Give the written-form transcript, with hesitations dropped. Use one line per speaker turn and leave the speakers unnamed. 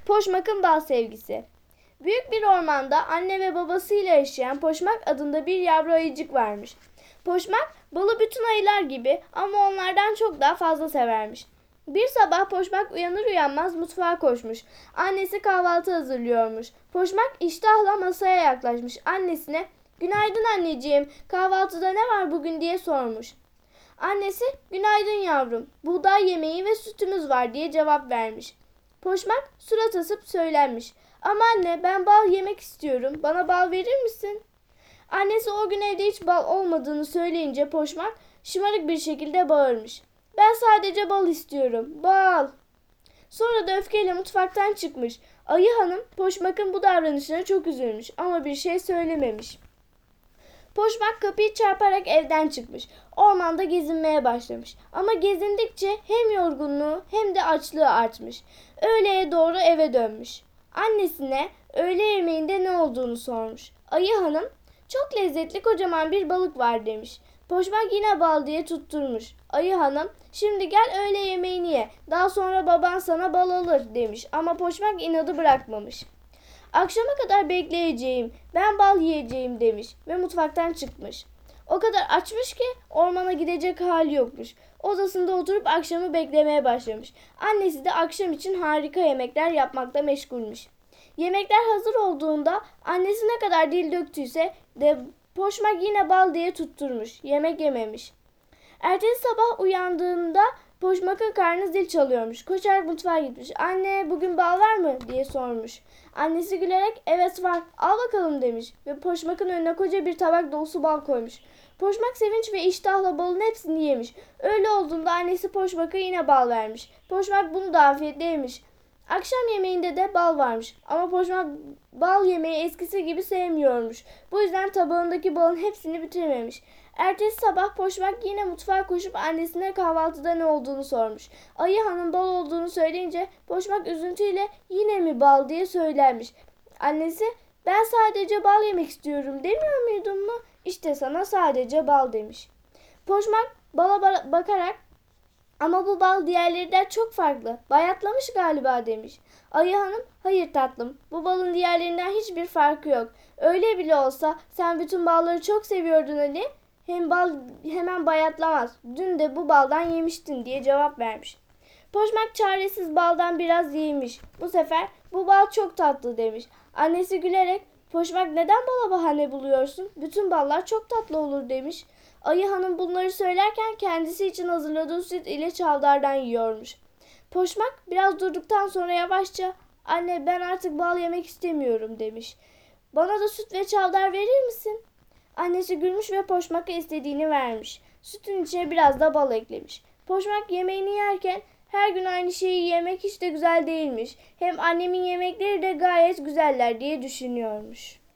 Poşmak'ın bal sevgisi. Büyük bir ormanda anne ve babasıyla yaşayan Poşmak adında bir yavru ayıcık varmış. Poşmak balı bütün ayılar gibi ama onlardan çok daha fazla severmiş. Bir sabah Poşmak uyanır uyanmaz mutfağa koşmuş. Annesi kahvaltı hazırlıyormuş. Poşmak iştahla masaya yaklaşmış. Annesine "Günaydın anneciğim, kahvaltıda ne var bugün?" diye sormuş. Annesi "Günaydın yavrum, buğday yemeği ve sütümüz var." diye cevap vermiş. Poşmak surat asıp söylenmiş. "Ama anne, ben bal yemek istiyorum. Bana bal verir misin?" Annesi o gün evde hiç bal olmadığını söyleyince Poşmak şımarık bir şekilde bağırmış. "Ben sadece bal istiyorum. Bal." Sonra da öfkeyle mutfaktan çıkmış. Ayı hanım Poşmak'ın bu davranışına çok üzülmüş ama bir şey söylememiş. Poşmak kapıyı çarparak evden çıkmış. Ormanda gezinmeye başlamış. Ama gezindikçe hem yorgunluğu hem de açlığı artmış. Öğleye doğru eve dönmüş. Annesine öğle yemeğinde ne olduğunu sormuş. Ayı hanım "Çok lezzetli kocaman bir balık var." demiş. Poşmak yine bal diye tutturmuş. Ayı hanım "Şimdi gel öğle yemeğini ye. Daha sonra baban sana bal alır." demiş. Ama Poşmak inadı bırakmamış. "Akşama kadar bekleyeceğim, ben bal yiyeceğim." demiş ve mutfaktan çıkmış. O kadar açmış ki ormana gidecek hali yokmuş. Odasında oturup akşamı beklemeye başlamış. Annesi de akşam için harika yemekler yapmakta meşgulmüş. Yemekler hazır olduğunda annesi ne kadar dil döktüyse de Poşmak yine bal diye tutturmuş. Yemek yememiş. Ertesi sabah uyandığında Poşmak'ın karnı zil çalıyormuş. Koşarak mutfağa gitmiş. "Anne, bugün bal var mı?" diye sormuş. Annesi gülerek "Evet var, al bakalım." demiş ve Poşmak'ın önüne koca bir tabak dolusu bal koymuş. Poşmak sevinç ve iştahla balın hepsini yemiş. Öyle olduğunda annesi Poşmak'a yine bal vermiş. Poşmak bunu da afiyetle yemiş. Akşam yemeğinde de bal varmış ama Poşmak bal yemeği eskisi gibi sevmiyormuş. Bu yüzden tabağındaki balın hepsini bitirememiş. Ertesi sabah Poşmak yine mutfağa koşup annesine kahvaltıda ne olduğunu sormuş. Ayı hanım bal olduğunu söyleyince Poşmak üzüntüyle "Yine mi bal?" diye söylenmiş. Annesi "Ben sadece bal yemek istiyorum demiyor muydun mu? İşte sana sadece bal." demiş. Poşmak bala bakarak "Ama bu bal diğerlerinden çok farklı. Bayatlamış galiba." demiş. Ayı hanım "Hayır tatlım, bu balın diğerlerinden hiçbir farkı yok. Öyle bile olsa sen bütün balları çok seviyordun Ali. Hem bal hemen bayatlamaz. Dün de bu baldan yemiştin." diye cevap vermiş. Poşmak çaresiz baldan biraz yemiş. Bu sefer "Bu bal çok tatlı." demiş. Annesi gülerek "Poşmak, neden bala bahane buluyorsun? Bütün ballar çok tatlı olur." demiş. Ayı hanım bunları söylerken kendisi için hazırladığı süt ile çavdardan yiyormuş. Poşmak biraz durduktan sonra yavaşça "Anne, ben artık bal yemek istemiyorum." demiş. "Bana da süt ve çavdar verir misin?" Annesi gülmüş ve Poşmak'a istediğini vermiş. Sütün içine biraz da bal eklemiş. Poşmak yemeğini yerken "Her gün aynı şeyi yemek hiç de güzel değilmiş. Hem annemin yemekleri de gayet güzeller." diye düşünüyormuş.